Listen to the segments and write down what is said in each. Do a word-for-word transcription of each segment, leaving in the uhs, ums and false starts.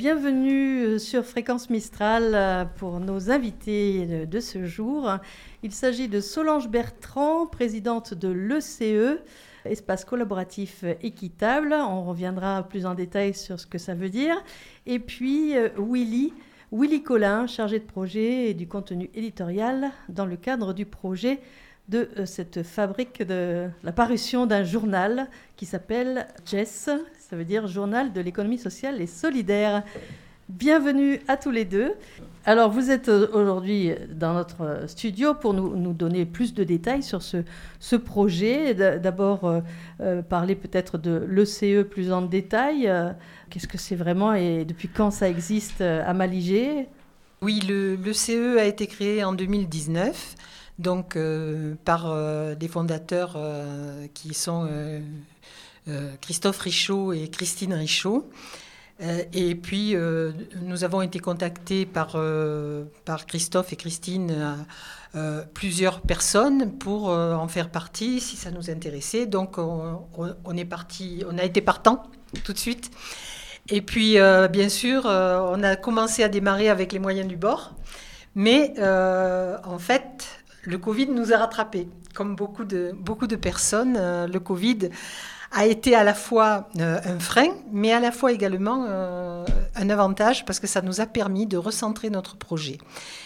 Bienvenue sur Fréquence Mistral pour nos invités de ce jour. Il s'agit de Solange Bertrand, présidente de l'E C E, Espace collaboratif équitable. On reviendra plus en détail sur ce que ça veut dire. Et puis Willy, Willy Collin, chargé de projet et du contenu éditorial dans le cadre du projet de cette fabrique de la parution d'un journal qui s'appelle J E S, ça veut dire Journal de l'économie sociale et solidaire. Bienvenue à tous les deux. Alors, vous êtes aujourd'hui dans notre studio pour nous, nous donner plus de détails sur ce, ce projet. D'abord, euh, euh, parler peut-être de l'E C E plus en détail. Euh, qu'est-ce que c'est vraiment et depuis quand ça existe à Malijai ? Oui, le, l'E C E a été créé en deux mille dix-neuf, donc euh, par euh, des fondateurs euh, qui sont euh, euh, Christophe Richaud et Christine Richaud. Euh, et puis, euh, nous avons été contactés par, euh, par Christophe et Christine, euh, euh, plusieurs personnes pour euh, en faire partie, si ça nous intéressait. Donc, on, on est parti, on a été partant tout de suite. Et puis, euh, bien sûr, euh, on a commencé à démarrer avec les moyens du bord. Mais, euh, en fait, le Covid nous a rattrapés. Comme beaucoup de, beaucoup de personnes, euh, le Covid a été à la fois euh, un frein, mais à la fois également euh, un avantage parce que ça nous a permis de recentrer notre projet.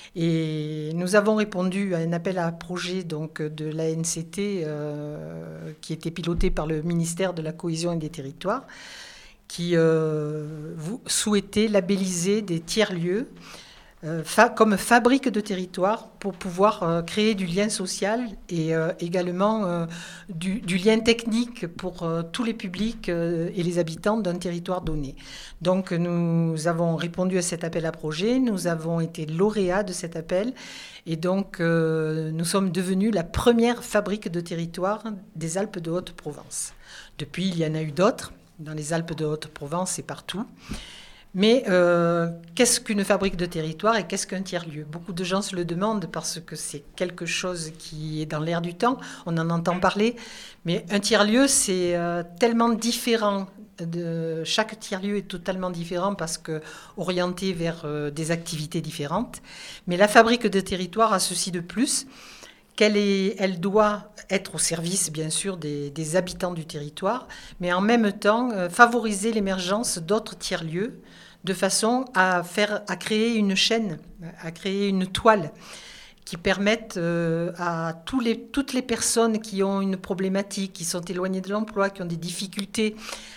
Et nous avons répondu à un appel à projet donc, de l'A N C T euh, qui était piloté par le ministère de la Cohésion et des Territoires, qui euh, souhaitait labelliser des tiers-lieux Euh, fa- comme fabrique de territoire pour pouvoir euh, créer du lien social et euh, également euh, du, du lien technique pour euh, tous les publics euh, et les habitants d'un territoire donné. Donc nous avons répondu à cet appel à projet, nous avons été lauréats de cet appel et donc euh, nous sommes devenus la première fabrique de territoire des Alpes de Haute-Provence. Depuis, il y en a eu d'autres, dans les Alpes de Haute-Provence et partout. Mais euh, qu'est-ce qu'une fabrique de territoire et qu'est-ce qu'un tiers-lieu ? Beaucoup de gens se le demandent parce que c'est quelque chose qui est dans l'air du temps, on en entend parler, mais un tiers-lieu, c'est euh, tellement différent. De, chaque tiers-lieu est totalement différent parce que orienté vers euh, des activités différentes. Mais la fabrique de territoire a ceci de plus, qu'elle est, elle doit être au service, bien sûr, des, des habitants du territoire, mais en même temps euh, favoriser l'émergence d'autres tiers-lieux de façon à, faire, à créer une chaîne, à créer une toile qui permette euh, à tous les, toutes les personnes qui ont une problématique, qui sont éloignées de l'emploi, qui ont des difficultés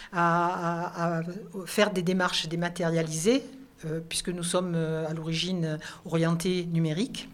à, à, à faire des démarches dématérialisées, euh, puisque nous sommes euh, à l'origine orientés numériques.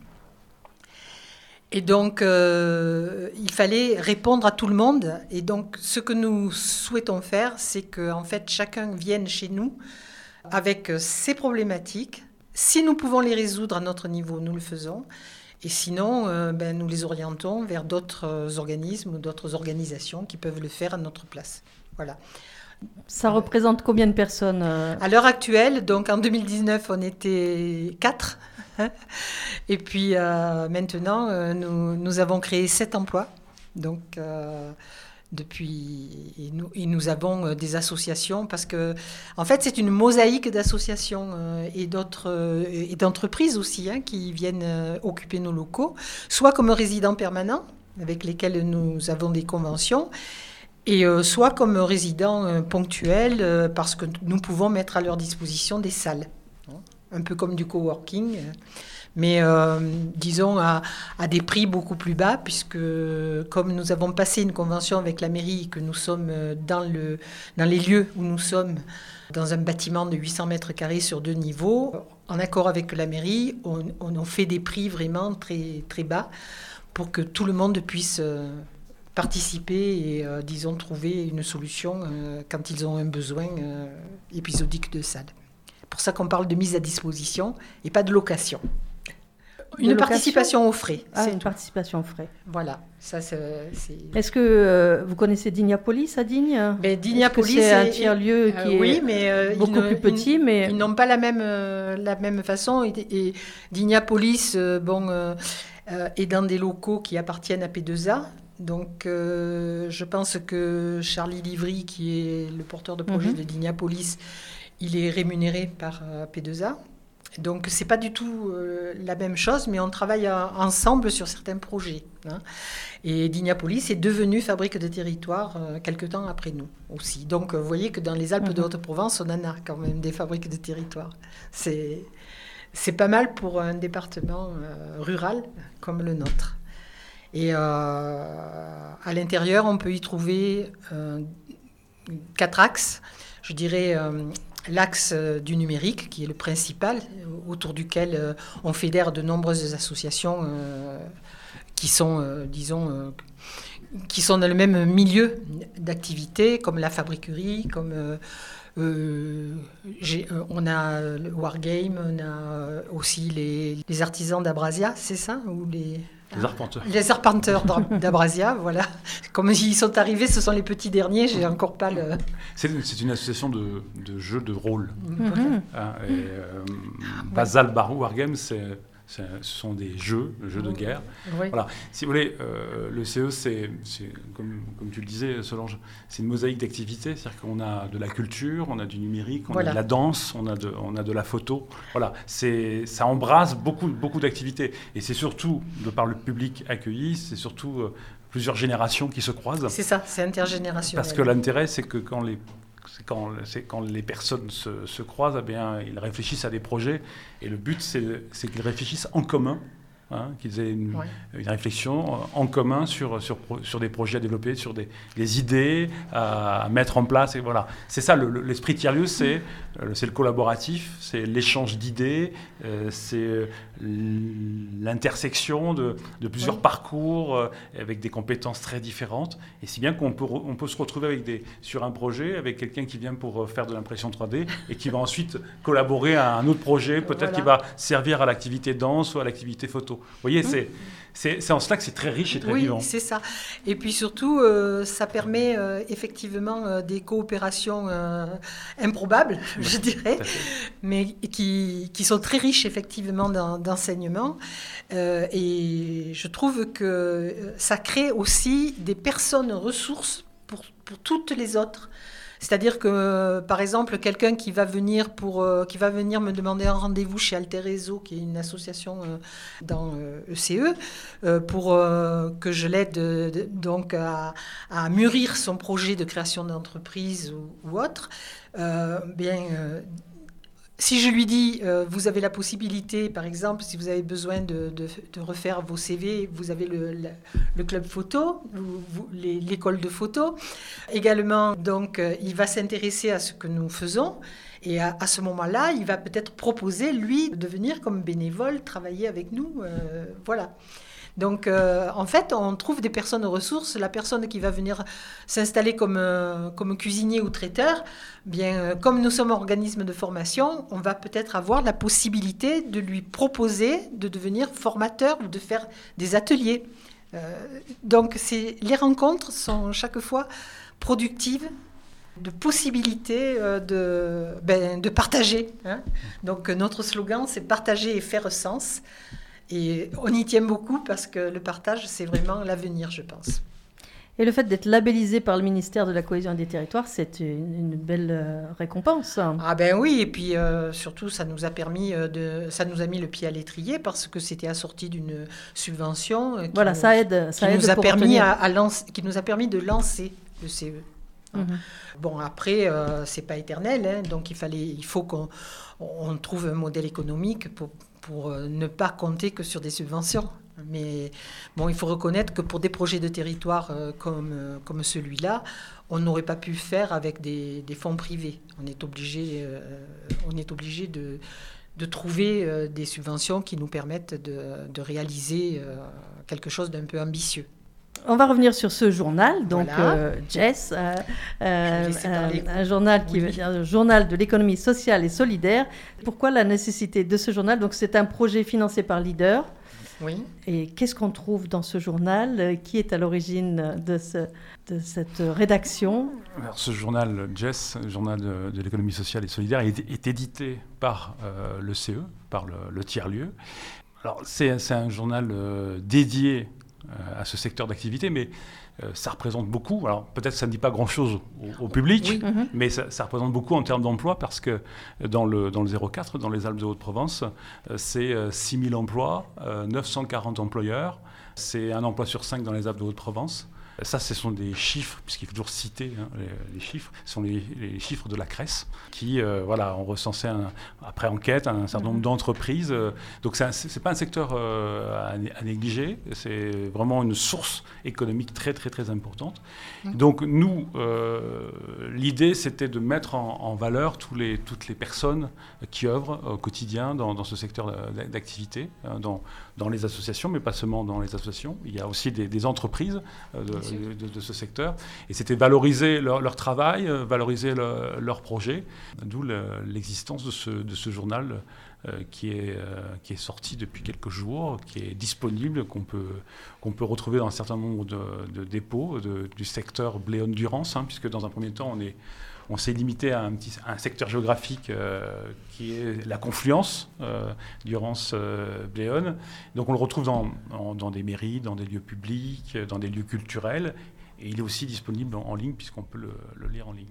Et donc, euh, il fallait répondre à tout le monde. Et donc, ce que nous souhaitons faire, c'est qu'en fait, chacun vienne chez nous avec ses problématiques. Si nous pouvons les résoudre à notre niveau, nous le faisons. Et sinon, euh, ben, nous les orientons vers d'autres organismes ou d'autres organisations qui peuvent le faire à notre place. Voilà. Ça représente combien de personnes euh... À l'heure actuelle, donc en deux mille dix-neuf, on était quatre. Et puis euh, maintenant, euh, nous, nous avons créé sept emplois. Donc, euh, depuis, et nous, et nous avons euh, des associations parce que, en fait, c'est une mosaïque d'associations euh, et, d'autres, euh, et d'entreprises aussi hein, qui viennent euh, occuper nos locaux, soit comme résidents permanents avec lesquels nous avons des conventions, et euh, soit comme résidents euh, ponctuels euh, parce que nous pouvons mettre à leur disposition des salles. Un peu comme du coworking, mais euh, disons à, à des prix beaucoup plus bas, puisque comme nous avons passé une convention avec la mairie et que nous sommes dans, le, dans les lieux où nous sommes, dans un bâtiment de huit cents mètres carrés sur deux niveaux, en accord avec la mairie, on, on fait des prix vraiment très, très bas pour que tout le monde puisse participer et, euh, disons, trouver une solution euh, quand ils ont un besoin euh, épisodique de salle. C'est pour ça qu'on parle de mise à disposition et pas de location. Une location participation aux frais. Ah, c'est une tout. participation aux frais. Voilà. Ça, c'est, c'est... Est-ce que euh, vous connaissez Dignapolis à Digne ? Ben, Dignapolis, c'est un est, tiers-lieu qui euh, oui, est mais, euh, beaucoup ils, plus petit, ils, mais... Ils n'ont pas la même, euh, la même façon. Et, et Dignapolis, euh, bon, euh, euh, est dans des locaux qui appartiennent à P deux A. Donc, euh, je pense que Charlie Livry, qui est le porteur de projet mm-hmm. de Dignapolis, il est rémunéré par euh, P deux A. Donc, ce n'est pas du tout euh, la même chose, mais on travaille euh, ensemble sur certains projets. Hein. Et Dignapolis est devenue fabrique de territoire euh, quelque temps après nous aussi. Donc, vous voyez que dans les Alpes mmh. de Haute-Provence, on en a quand même des fabriques de territoire. C'est, c'est pas mal pour un département euh, rural comme le nôtre. Et euh, à l'intérieur, on peut y trouver euh, quatre axes. Je dirais... Euh, l'axe du numérique, qui est le principal, autour duquel euh, on fédère de nombreuses associations euh, qui sont, euh, disons, euh, qui sont dans le même milieu d'activité, comme la fabriquerie, comme euh, euh, j'ai, euh, on a le Wargame, on a aussi les, les artisans d'Abrasia, c'est ça ou les... Les arpenteurs. Les arpenteurs d'Abrasia, voilà. Comme ils sont arrivés, ce sont les petits derniers, j'ai encore pas le... C'est, c'est une association de, de jeux de rôle. Mm-hmm. Hein, et, euh, Basal Barou Wargame, c'est, c'est, ce sont des jeux, jeux de guerre. Oui. Voilà. Si vous voulez, euh, le C E, c'est, c'est comme, comme tu le disais, Solange, c'est une mosaïque d'activités. C'est-à-dire qu'on a de la culture, on a du numérique, on voilà. a de la danse, on a de, on a de la photo. Voilà. C'est, ça embrasse beaucoup, beaucoup d'activités. Et c'est surtout, de par le public accueilli, c'est surtout euh, plusieurs générations qui se croisent. C'est ça, c'est intergénérationnel. Parce que l'intérêt, c'est que quand les C'est quand, c'est quand les personnes se, se croisent, eh bien, ils réfléchissent à des projets. Et le but, c'est, c'est qu'ils réfléchissent en commun, hein, qu'ils aient une, ouais. une réflexion en commun sur, sur, sur des projets à développer, sur des, des idées à, à mettre en place. Et voilà. C'est ça, le, l'esprit tiers-lieu, c'est, c'est le collaboratif, c'est l'échange d'idées, euh, c'est l'intersection de, de plusieurs oui. parcours euh, avec des compétences très différentes. Et si bien qu'on peut, on peut se retrouver avec des, sur un projet avec quelqu'un qui vient pour faire de l'impression trois D et qui va ensuite collaborer à un autre projet, peut-être voilà. qui va servir à l'activité danse ou à l'activité photo. Vous voyez, mmh. c'est, c'est, c'est en cela que c'est très riche et très oui, vivant. Oui, c'est ça. Et puis surtout, euh, ça permet euh, effectivement euh, des coopérations euh, improbables, oui, je dirais, mais qui, qui sont très riches effectivement dans, d'enseignement. Euh, et je trouve que ça crée aussi des personnes ressources pour, pour toutes les autres. C'est-à-dire que, par exemple, quelqu'un qui va venir pour, euh, qui va venir me demander un rendez-vous chez Alter Réseau, qui est une association euh, dans euh, E C E, euh, pour euh, que je l'aide de, de, donc à, à mûrir son projet de création d'entreprise ou, ou autre, euh, bien. Euh, Si je lui dis, euh, vous avez la possibilité, par exemple, si vous avez besoin de, de, de refaire vos C V, vous avez le, le, le club photo, vous, vous, les, l'école de photo. Également, donc, euh, il va s'intéresser à ce que nous faisons. Et à, à ce moment-là, il va peut-être proposer, lui, de venir comme bénévole, travailler avec nous. Euh, voilà. Donc, euh, en fait, on trouve des personnes ressources. La personne qui va venir s'installer comme, euh, comme cuisinier ou traiteur, bien, euh, comme nous sommes organisme de formation, on va peut-être avoir la possibilité de lui proposer de devenir formateur ou de faire des ateliers. Euh, donc, c'est, les rencontres sont chaque fois productives, de possibilités euh, de, ben, de partager. Hein. Donc, notre slogan, c'est partager et faire sens. Et on y tient beaucoup parce que le partage, c'est vraiment l'avenir, je pense. Et le fait d'être labellisé par le ministère de la Cohésion des Territoires, c'est une, une belle euh, récompense. Ah ben oui, et puis euh, surtout, ça nous a permis de, ça nous a mis le pied à l'étrier parce que c'était assorti d'une subvention. Qui voilà, nous, ça aide. Ça qui aide nous a pour permis à, à lancer, qui nous a permis de lancer le C E. Mm-hmm. Bon, après, euh, c'est pas éternel, hein, donc il fallait, il faut qu'on on trouve un modèle économique pour pour ne pas compter que sur des subventions. Mais bon, il faut reconnaître que pour des projets de territoire euh, comme, euh, comme celui-là, on n'aurait pas pu le faire avec des, des fonds privés. On est obligé, euh, on est obligé de, de trouver euh, des subventions qui nous permettent de, de réaliser euh, quelque chose d'un peu ambitieux. On va revenir sur ce journal, donc voilà. euh, Jess, euh, euh, un, un journal qui oui. un journal de l'économie sociale et solidaire. Pourquoi la nécessité de ce journal? Donc c'est un projet financé par Leader. Oui. Et qu'est-ce qu'on trouve dans ce journal? Qui est à l'origine de, ce, de cette rédaction? Alors, ce journal Jess, journal de, de l'économie sociale et solidaire, est, est édité par euh, le C E, par le, le tiers-lieu. Alors c'est, c'est un journal euh, dédié à ce secteur d'activité, mais euh, ça représente beaucoup. Alors peut-être que ça ne dit pas grand-chose au, au public, oui. mm-hmm. mais ça, ça représente beaucoup en termes d'emploi, parce que dans le, dans le zéro quatre, dans les Alpes de Haute-Provence, euh, c'est euh, six mille emplois, euh, neuf cent quarante employeurs, c'est un emploi sur cinq dans les Alpes de Haute-Provence. Ça, ce sont des chiffres, puisqu'il faut toujours citer hein, les, les chiffres, ce sont les, les chiffres de la C R E S, qui euh, voilà, ont recensé, un, après enquête, un certain nombre d'entreprises. Donc, ce n'est pas un secteur euh, à, à négliger, c'est vraiment une source économique très, très, très importante. Donc, nous, euh, l'idée, c'était de mettre en, en valeur tous les, toutes les personnes qui œuvrent au quotidien dans, dans ce secteur d'activité, dans, dans les associations, mais pas seulement dans les associations. Il y a aussi des, des entreprises euh, de, De, de, de ce secteur, et c'était valoriser leur, leur travail, euh, valoriser le, leur projet, d'où le, l'existence de ce, de ce journal euh, qui, est, euh, qui est sorti depuis quelques jours, qui est disponible, qu'on peut, qu'on peut retrouver dans un certain nombre de, de dépôts de, du secteur Bléone-Durance, hein, puisque dans un premier temps, on est On s'est limité à un, petit, à un secteur géographique euh, qui est la confluence euh, Durance-Bléone. Euh, Donc on le retrouve dans, dans, dans des mairies, dans des lieux publics, dans des lieux culturels. Et il est aussi disponible en, en ligne, puisqu'on peut le, le lire en ligne.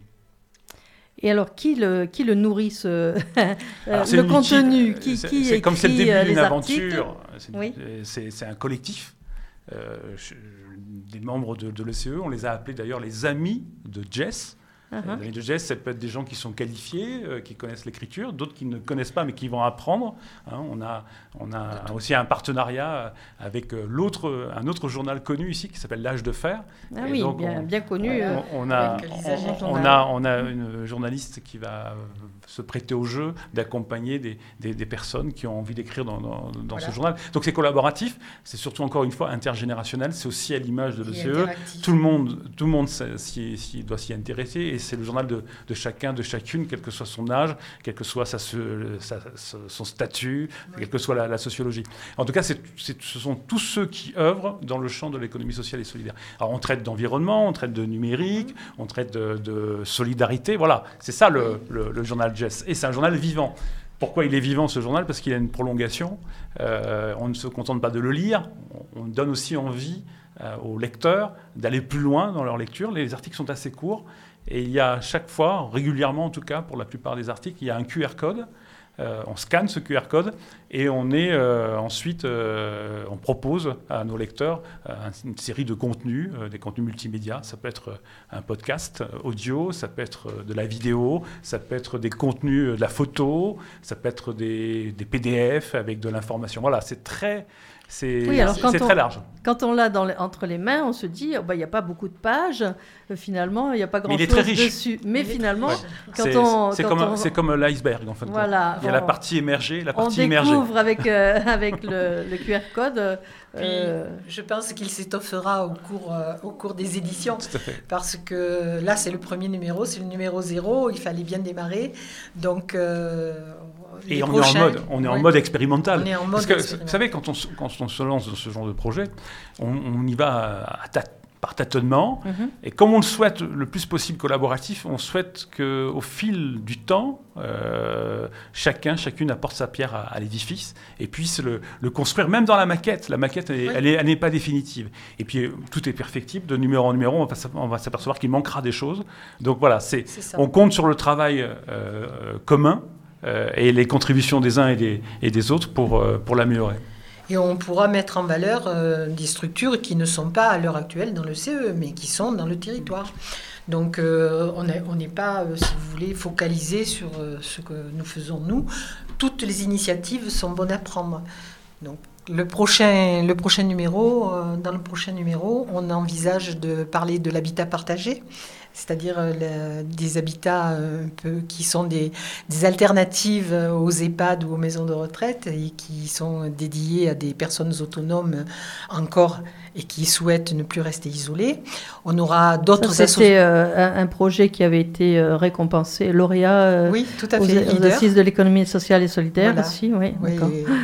Et alors, qui le, qui le nourrit, ce, alors, le contenu équipe, qui, c'est, qui c'est comme c'est le début d'une aventure. C'est, oui. c'est, c'est un collectif. Euh, je, des membres de, de l'E C E, on les a appelés d'ailleurs les amis de Jess. Uh-huh. Les amis de Jess, ça peut être des gens qui sont qualifiés, euh, qui connaissent l'écriture, d'autres qui ne connaissent pas mais qui vont apprendre. Hein, on a, on a aussi un partenariat avec l'autre, un autre journal connu ici qui s'appelle L'Âge de Fer. Ah et oui, donc bien, on, bien connu. On, on, a, on, on, a, on a une journaliste qui va se prêter au jeu d'accompagner des, des, des personnes qui ont envie d'écrire dans, dans, dans voilà. ce journal. Donc c'est collaboratif, c'est surtout encore une fois intergénérationnel, c'est aussi à l'image de l'E C E. Tout le monde, tout le monde s'y, s'y, doit s'y intéresser. Et c'est le journal de, de chacun, de chacune, quel que soit son âge, quel que soit sa, sa, son statut, oui. quelle que soit la, la sociologie. En tout cas, c'est, c'est, ce sont tous ceux qui œuvrent dans le champ de l'économie sociale et solidaire. Alors, on traite d'environnement, on traite de numérique, on traite de, de solidarité. Voilà, c'est ça le, le, le journal Jess. Et c'est un journal vivant. Pourquoi il est vivant, ce journal ? Parce qu'il a une prolongation. Euh, on ne se contente pas de le lire, on, on donne aussi envie euh, aux lecteurs d'aller plus loin dans leur lecture. Les articles sont assez courts. Et il y a chaque fois, régulièrement en tout cas, pour la plupart des articles, il y a un Q R code. Euh, on scanne ce Q R code et on est euh, ensuite, euh, on propose à nos lecteurs euh, une série de contenus, euh, des contenus multimédia. Ça peut être un podcast audio, ça peut être de la vidéo, ça peut être des contenus de la photo, ça peut être des, des P D F avec de l'information. Voilà, c'est très... C'est, oui, alors c'est, quand c'est on, très large. Quand on l'a dans les, entre les mains, on se dit, il oh, n'y bah, a pas beaucoup de pages, euh, finalement, il n'y a pas grand-chose dessus. Mais il finalement, quand c'est, on... C'est, quand comme, on... c'est comme l'iceberg, en fait. Voilà, il y a on, la partie émergée, la partie on immergée. On découvre avec, euh, avec le, le Q R code... Puis, euh... je pense qu'il s'étoffera au cours, euh, au cours des éditions. Tout à fait. Parce que là, c'est le premier numéro, c'est le numéro zéro, il fallait bien démarrer. Donc... Euh, Et on prochains, est en mode, on est en ouais. mode expérimental. On est en mode Parce que, expérimental. Vous savez, quand on, quand on se lance dans ce genre de projet, on, on y va à ta, par tâtonnement. Mm-hmm. Et comme on le souhaite le plus possible collaboratif, on souhaite qu'au fil du temps, euh, chacun, chacune apporte sa pierre à, à l'édifice et puisse le, le construire, même dans la maquette. La maquette, elle, oui. elle, est, elle n'est pas définitive. Et puis, tout est perfectible. De numéro en numéro, on va, on va s'apercevoir qu'il manquera des choses. Donc voilà, c'est, c'est on compte sur le travail euh, commun. Euh, et les contributions des uns et des, et des autres pour, euh, pour l'améliorer. Et on pourra mettre en valeur euh, des structures qui ne sont pas à l'heure actuelle dans le C E, mais qui sont dans le territoire. Donc euh, on n'est pas, euh, si vous voulez, focalisé sur euh, ce que nous faisons nous. Toutes les initiatives sont bonnes à prendre. Donc le prochain, le prochain numéro, euh, dans le prochain numéro, on envisage de parler de l'habitat partagé. C'est-à-dire euh, des habitats euh, un peu, qui sont des, des alternatives aux EHPAD ou aux maisons de retraite et qui sont dédiées à des personnes autonomes encore et qui souhaitent ne plus rester isolées. On aura d'autres... Ça, c'était euh, un projet qui avait été euh, récompensé, lauréat euh, oui, tout à aux, fait, aux assises de l'économie sociale et solidaire voilà. aussi. Oui, oui,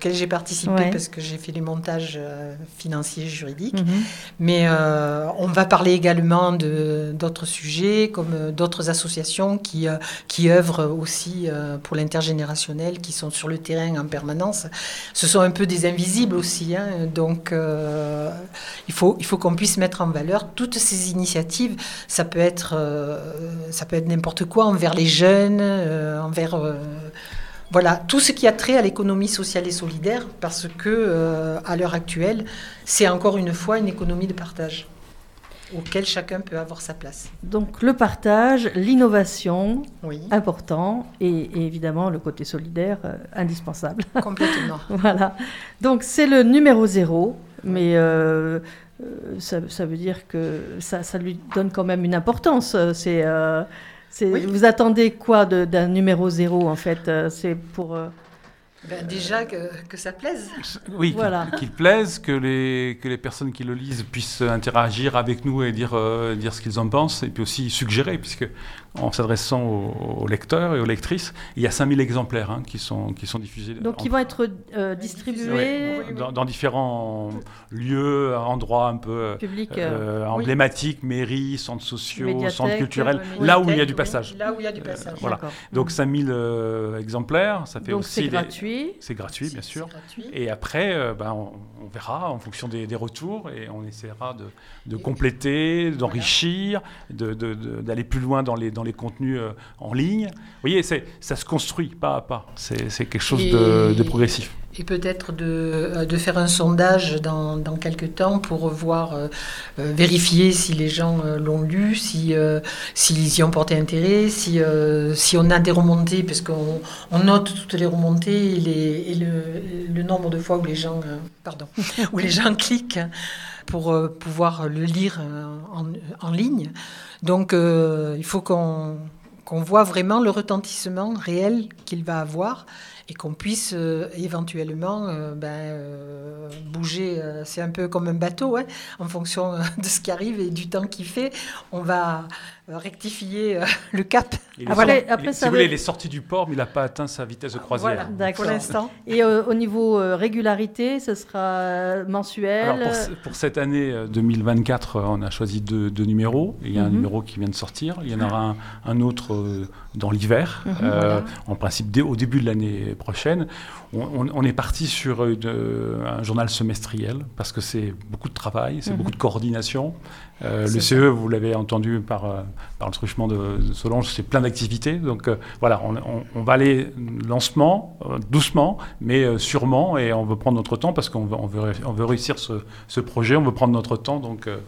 auquel j'ai participé ouais. parce que j'ai fait les montages euh, financiers, juridiques. Mm-hmm. Mais euh, on va parler également de, d'autres sujets, comme euh, d'autres associations qui, euh, qui œuvrent aussi euh, pour l'intergénérationnel, qui sont sur le terrain en permanence. Ce sont un peu des invisibles aussi. Hein, donc, euh, il faut, il faut qu'on puisse mettre en valeur toutes ces initiatives. Ça peut être, euh, ça peut être n'importe quoi envers les jeunes, euh, envers... Euh, Voilà, tout ce qui a trait à l'économie sociale et solidaire, parce que euh, à l'heure actuelle, c'est encore une fois une économie de partage, auquel chacun peut avoir sa place. Donc le partage, l'innovation, oui. important, et, et évidemment le côté solidaire, euh, indispensable. Complètement. Voilà. Donc c'est le numéro zéro, mais euh, ça, ça veut dire que ça, ça lui donne quand même une importance. C'est... Euh, C'est, oui. Vous attendez quoi de, d'un numéro zéro, en fait? C'est pour... Euh... Ben déjà que, que ça plaise. Oui, voilà. qu'il, qu'il plaise, que les, que les personnes qui le lisent puissent interagir avec nous et dire, euh, dire ce qu'ils en pensent, et puis aussi suggérer, puisque en s'adressant aux, aux lecteurs et aux lectrices, il y a cinq mille exemplaires hein, qui, sont, qui sont diffusés. Donc en... ils vont être euh, distribués ouais, dans, dans différents lieux, endroits un peu Public, euh, oui. emblématiques, mairies, centres sociaux, centres culturels, oui. là où il y a du passage. Oui, là où il y a du passage. Euh, voilà. Donc cinq mille euh, exemplaires, ça fait Donc aussi... c'est gratuit. C'est gratuit, bien sûr. Gratuit. Et après, euh, ben, on, on verra en fonction des, des retours et on essaiera de, de compléter, d'enrichir, de, de, de, d'aller plus loin dans les, dans les contenus euh, en ligne. Vous voyez, c'est, ça se construit pas à pas. C'est, c'est quelque chose de, de progressif. Et peut-être de, de faire un sondage dans, dans quelques temps pour voir, euh, vérifier si les gens euh, l'ont lu, si, euh, s'ils y ont porté intérêt, si, euh, si on a des remontées, parce qu'on on note toutes les remontées et, les, et le, le nombre de fois où les gens, euh, pardon, où les gens cliquent pour euh, pouvoir le lire euh, en, en ligne. Donc euh, il faut qu'on, qu'on voit vraiment le retentissement réel qu'il va avoir. Et qu'on puisse euh, éventuellement euh, ben, euh, bouger. Euh, c'est un peu comme un bateau, hein, en fonction euh, de ce qui arrive et du temps qu'il fait. On va euh, rectifier euh, le cap. Après, après, il, ça si veut... vous voulez, il est sorti du port, mais il n'a pas atteint sa vitesse de croisière. Voilà, d'accord. Pour l'instant. Et euh, au niveau euh, régularité, ce sera mensuel? Alors pour, pour cette année euh, deux mille vingt-quatre, on a choisi deux, deux numéros. Il y a mm-hmm. un numéro qui vient de sortir. Il y en aura un, un autre euh, dans l'hiver. Mm-hmm, euh, voilà. En principe, dès, au début de l'année prochaine. On, on, on est parti sur une, un journal semestriel parce que c'est beaucoup de travail, c'est mm-hmm. beaucoup de coordination. Euh, le C E, vous l'avez entendu par, euh, par le truchement de, de Solange, c'est plein d'activités. Donc euh, voilà, on, on, on va aller lancement, euh, doucement, mais euh, sûrement, et on veut prendre notre temps parce qu'on veut, on veut, on veut réussir ce, ce projet, on veut prendre notre temps. Donc euh,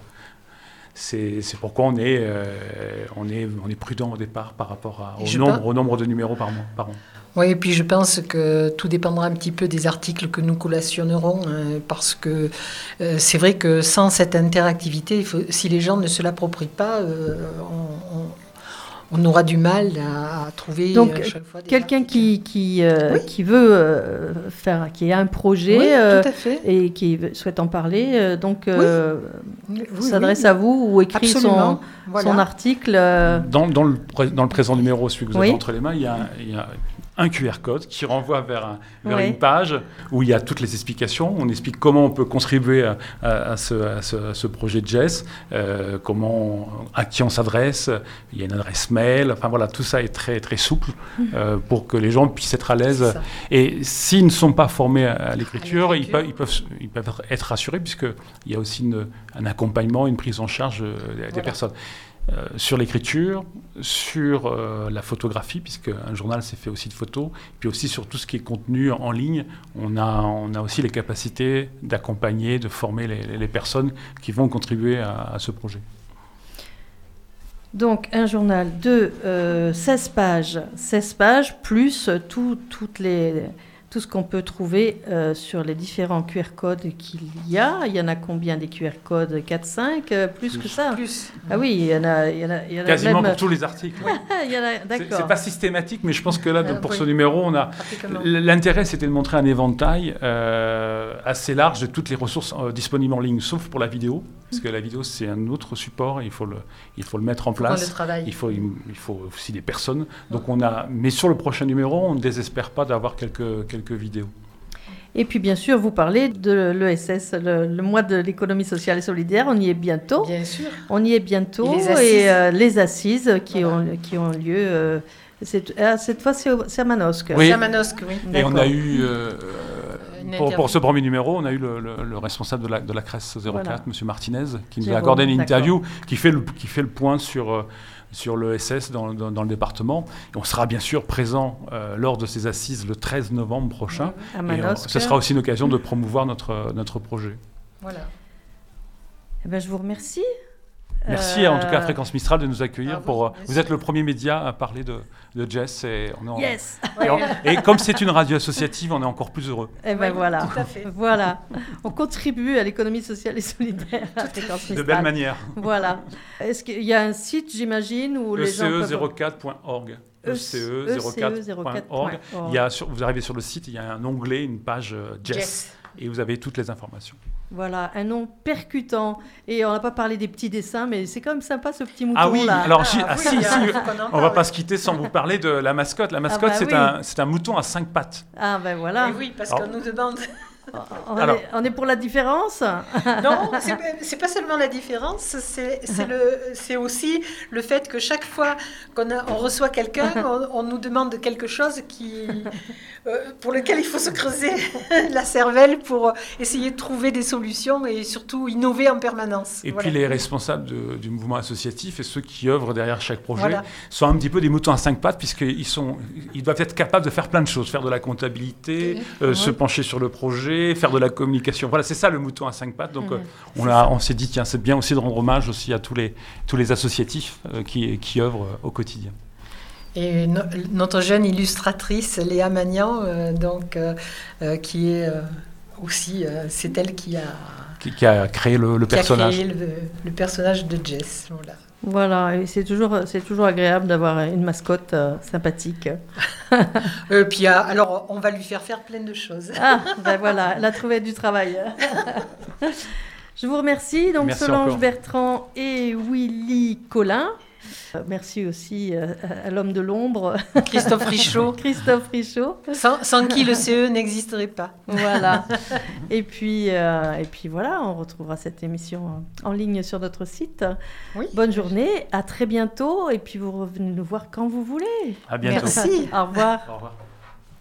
c'est, c'est pourquoi on est, euh, on, est, on est prudent au départ par rapport à, au, nombre, pas... au nombre de numéros par, mois, par an. Oui, et puis je pense que tout dépendra un petit peu des articles que nous collationnerons, hein, parce que euh, c'est vrai que sans cette interactivité, il faut, si les gens ne se l'approprient pas, euh, on, on, on aura du mal à, à trouver. Donc, à chaque fois des quelqu'un articles. qui, qui, euh, oui. qui veut euh, faire, qui a un projet oui, euh, tout à fait. et qui souhaite en parler, euh, donc euh, oui. Oui, s'adresse oui. à vous ou écrit son, voilà. son article. Euh... Dans, dans, le, dans le présent numéro, celui que vous oui. avez entre les mains, il y a, il y a un Q R code qui renvoie vers, un, vers oui. une page où il y a toutes les explications. On explique comment on peut contribuer à, à, à, ce, à, ce, à ce projet de Jess, euh, comment, à qui on s'adresse. Il y a une adresse mail. Enfin voilà, tout ça est très, très souple euh, pour que les gens puissent être à l'aise. Et s'ils ne sont pas formés à, à l'écriture, à ils, peuvent, ils, peuvent, ils peuvent être rassurés puisqu'il y a aussi une, un accompagnement, une prise en charge euh, des voilà. personnes. Euh, sur l'écriture, sur euh, la photographie, puisque un journal c'est fait aussi de photos, puis aussi sur tout ce qui est contenu en ligne, on a, on a aussi les capacités d'accompagner, de former les, les personnes qui vont contribuer à, à ce projet. Donc un journal de euh, seize pages, seize pages plus tout, toutes les... tout ce qu'on peut trouver euh, sur les différents Q R codes qu'il y a. Il y en a combien des Q R codes? quatre, cinq, euh, plus, plus que ça plus. Ah oui, il y en a, il y en a, il y en a quasiment même... pour tous les articles. il y en a, d'accord. C'est, c'est pas systématique, mais je pense que là, de, pour oui. ce numéro, on a l'intérêt, c'était de montrer un éventail euh, assez large de toutes les ressources euh, disponibles en ligne, sauf pour la vidéo, parce que la vidéo c'est un autre support, il faut le, il faut le mettre en place. Le il faut, il, il faut aussi des personnes. Donc on a, mais sur le prochain numéro, on ne désespère pas d'avoir quelques quelques vidéos. Et puis, bien sûr, vous parlez de l'E S S, le, le mois de l'économie sociale et solidaire. On y est bientôt. Bien sûr. On y est bientôt. Et les assises, et, euh, les assises qui, voilà. ont, qui ont lieu. Euh, cette, ah, cette fois, c'est, au, c'est à Manosque. Oui. C'est à Manosque, oui. Et D'accord. on a eu, euh, pour, pour ce premier numéro, on a eu le, le, le responsable de la, de la C R E S zéro quatre, voilà. M. Martinez, qui nous Jérôme, a accordé une d'accord. interview qui fait le, qui fait le point sur... Euh, sur l'E S S dans, dans, dans le département. Et on sera bien sûr présent euh, lors de ces assises le treize novembre prochain. À et on, Manosque. ce sera aussi une occasion de promouvoir notre, notre projet. Voilà. Eh ben, je vous remercie. Merci euh... en tout cas à Fréquence Mistral de nous accueillir. Ah, pour, oui, vous êtes le premier média à parler de, de Jess. Et, on est en, Yes. et, on, et comme c'est une radio associative, on est encore plus heureux. Eh ben oui, voilà. tout à fait. Voilà. On contribue à l'économie sociale et solidaire à Fréquence Mistral. De belle manière. Voilà. Est-ce qu'il y a un site, j'imagine, où les gens E C E peuvent... zéro quatre point org. E C E zéro quatre point org. Il y a sur, vous arrivez sur le site, il y a un onglet, une page euh, Jess, Jess, et vous avez toutes les informations. Voilà, un nom percutant. Et on n'a pas parlé des petits dessins, mais c'est quand même sympa ce petit mouton-là. Ah oui, alors ah, si, oui, ah, si, oui, si, on ne va pas se quitter sans vous parler de la mascotte. La mascotte, ah bah c'est, oui. un, c'est un mouton à cinq pattes. Ah ben voilà. Et oui, parce alors, qu'on nous demande... On, alors, est, on est pour la différence. Non, c'est, c'est pas seulement la différence, c'est, c'est, le, c'est aussi le fait que chaque fois qu'on a, on reçoit quelqu'un, on, on nous demande quelque chose qui, euh, pour lequel il faut se creuser la cervelle pour essayer de trouver des solutions et surtout innover en permanence. Et voilà. puis les responsables de, du mouvement associatif et ceux qui œuvrent derrière chaque projet voilà. sont un petit peu des moutons à cinq pattes puisqu'ils sont, ils doivent être capables de faire plein de choses, faire de la comptabilité, euh, ouais. se pencher sur le projet, faire de la communication. Voilà, c'est ça le mouton à cinq pattes. Donc, mmh, euh, on, a, on s'est dit, tiens, c'est bien aussi de rendre hommage aussi à tous les, tous les associatifs euh, qui, qui œuvrent euh, au quotidien. Et no, notre jeune illustratrice, Léa Magnan, euh, donc, euh, euh, qui est euh, aussi, euh, c'est elle qui a... Qui, qui a créé le, le qui personnage. Qui a créé le, le personnage de Jess, voilà. Voilà, et c'est toujours, c'est toujours agréable d'avoir une mascotte euh, sympathique. euh, puis, euh, alors, on va lui faire faire plein de choses. Ah, ben voilà, elle a trouvé du travail. Je vous remercie, donc Merci Solange encore. Bertrand et Willy Collin. Merci aussi à l'homme de l'ombre, Christophe Richaud. Christophe Richaud. Sans, sans qui le C E n'existerait pas. Voilà. Et puis, euh, et puis voilà, on retrouvera cette émission en ligne sur notre site. Oui. Bonne journée, à très bientôt. Et puis vous revenez nous voir quand vous voulez. À bientôt. Merci. Au revoir. Au revoir.